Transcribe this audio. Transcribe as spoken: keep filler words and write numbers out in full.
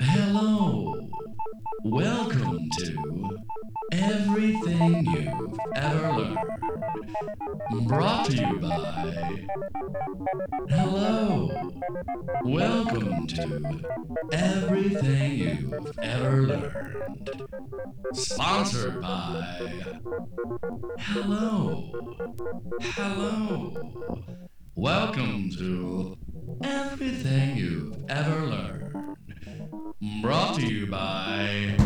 Hello. Welcome to Everything You've Ever Learned. Brought to you by. Hello. Welcome to Everything You've Ever Learned. Sponsored by. Hello. Hello. Welcome to Everything You've Ever Learned. Brought to you by.